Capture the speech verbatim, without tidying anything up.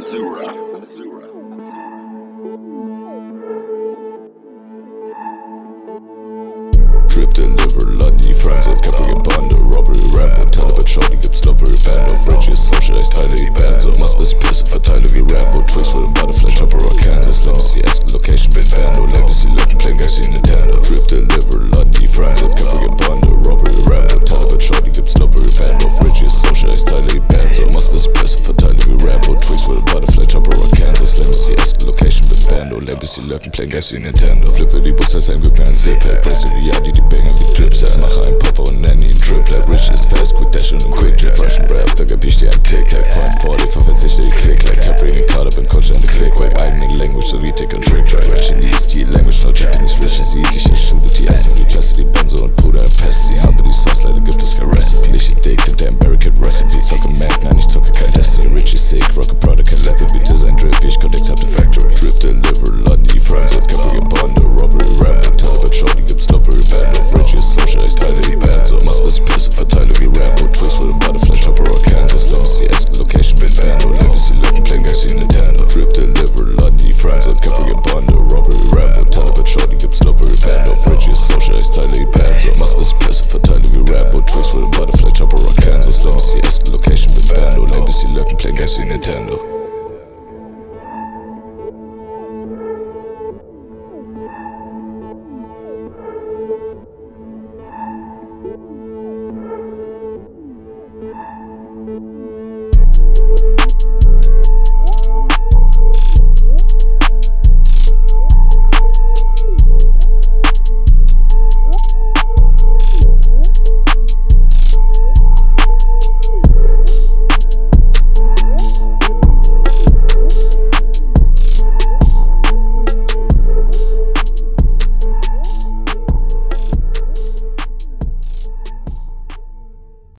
Azura. Trip deliver, London, Friends und Capri and Bande, Robbery, Rambo, Taliban Show, die gibt's Lovery, Band of Riches, Socialized, teile die Band, so machst bis ich pisse, verteile wie Rambo, Twist with a Butterfly, Chopper, Rock, Kansas, Legacy, Esque, Location, Bin Bando, Legacy, Looking, Playing, Galaxy, Nintendo, Trip deliver, London, Friends und Capri and Bande, Robbery, Rambo, Taliban Show, die gibt's Lovery, Band of Riches, Socialized, teile die Band, so machst bis ich pisse, verteile wie Rambo, Twist with a Butterfly, Chopper, Rock, Kansas, Legacy, Esque, Location, Bin Bando, Legacy, Looking, Playing, Galaxy, Nintendo, Flippe die Bus als ein Glück, ein Zip-Head, Brace die Yadi, die Banger wie Drips, mache ein Popper und nenne ihn Triplet. Riches fast, quick dash und quick jet. Flaschen Brave, da gab ich dir ein Tic-Tac. Point forty, verzichte die Click-Clack. Capri and Card up and Coach and the Click-Wack. Eigene Language, so wie Tick und Trick-Track. Rich in die Stil-Language, no Japanese Riches. Sie dich in Schule, die essen die Klasse, die Benzo und Puder und Pest. Sie habe die Sauce, leider gibt es kein Recipe. Ich addicted, der American Recipe. Zocke Mac, nein, ich zocke kein Destiny. Richie sick, rock a product, kein Level, beat Design Drip. Ich connect, hab the factory. Drip deliver, Lundy, Friends und Capri and Bande. Robbery, Rambo, Taliban Show, die gibt's Lovery, Band of Riches, Socialized, teile die Band, so machst bis ich pisse, verteile wie Rambo, Twist with a Butterfly, Chopper, Rock, Kansas, Legacy, Esque, Location, Bin Bando, Legacy, Looking, Playing, Galaxy, Nintendo, Trip deliver, Lundy, Friends und Capri and Bande, Robbery, Rambo, Taliban Show, die gibt's Lovery, Band of Riches, Socialized, teile die Band, so machst bis ich pisse, verteile wie Rambo, Twist with a Butterfly, Chopper, Rock, Kansas, Legacy, Esque, Location, Bin Bando, Legacy, Looking, Playing, Galaxy, Nintendo.